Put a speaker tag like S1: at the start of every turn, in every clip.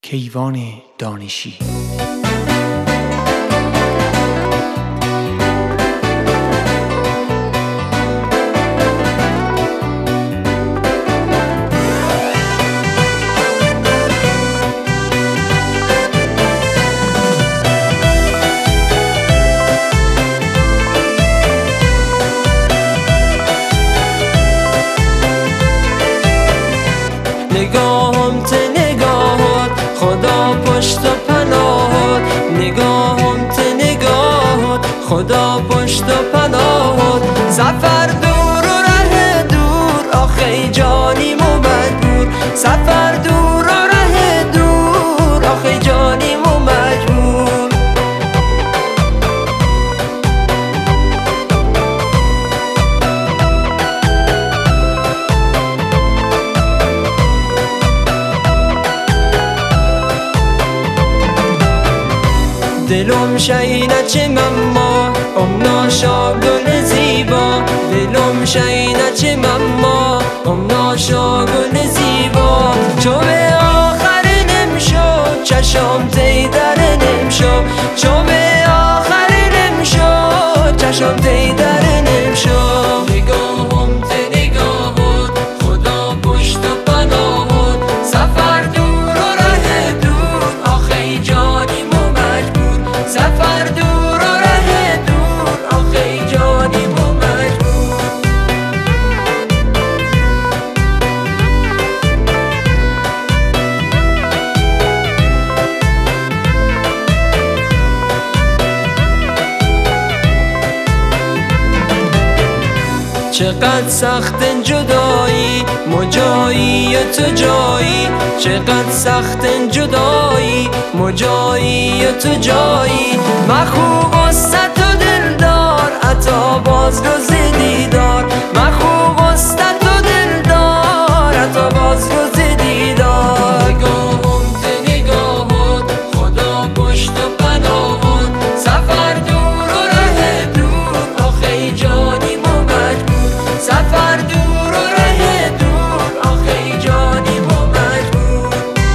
S1: کیوان دانشی.
S2: نگاهم ته نگاهات خدا پشت و پناهات، نگاهم ته نگاهات خدا پشت و پناهات. سفر دور و ره دور آخه جانیم و مجبور، سفر دور و ره دور آخه جانیم و مجبور. دلم شینه چه مما ناشا گل زیبا، دلم شینه چه مما ناشا گل زیبا. چو به آخر نمشو چشم تیدر نمشو، چو به آخر نمشو چشم تیدر نمشو. نگاهم ته نگاهات خدا پشت و پناهات، سفر دور و ره دور آخه جانیم و مجبور، سفر دور و ره دور آخه جانیم و مجبور. چقدر سخت جدایی مجایی و تو جایی، چقدر سخت جدایی مجایی و تو جایی. مخوب و ست و دلدار عطا بازگز دیدار، مخوب و ست و دلدار عطا بازگز دیدار. نگاهم ته نگاهات خدا پشت و پناهات، سفر دور و ره دور آخه جانیم و مجبور، سفر دور و ره دور آخه جانیم و مجبور.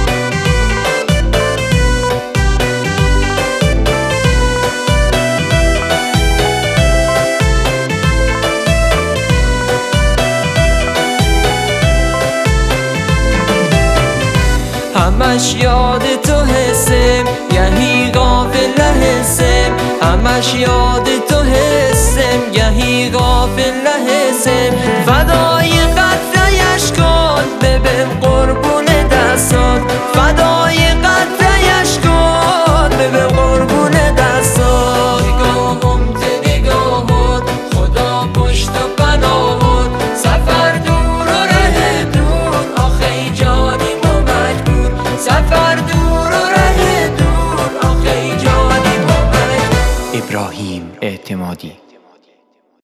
S2: همش یاد تو حسم گهی غافل حسم، همش یاد تو حسم گهی غافل حسم. فدای قطره اشکات ببین قربون دستات، فدای قطره اشکات ببین قربون دستات. نگاهم ته نگاهات خدا پشت و پناهات، سفر دور و ره دور آخه جانیم و مجبور، سفر دور و ره دور آخه جانیم و مجبور.
S1: ابراهیم اعتمادی.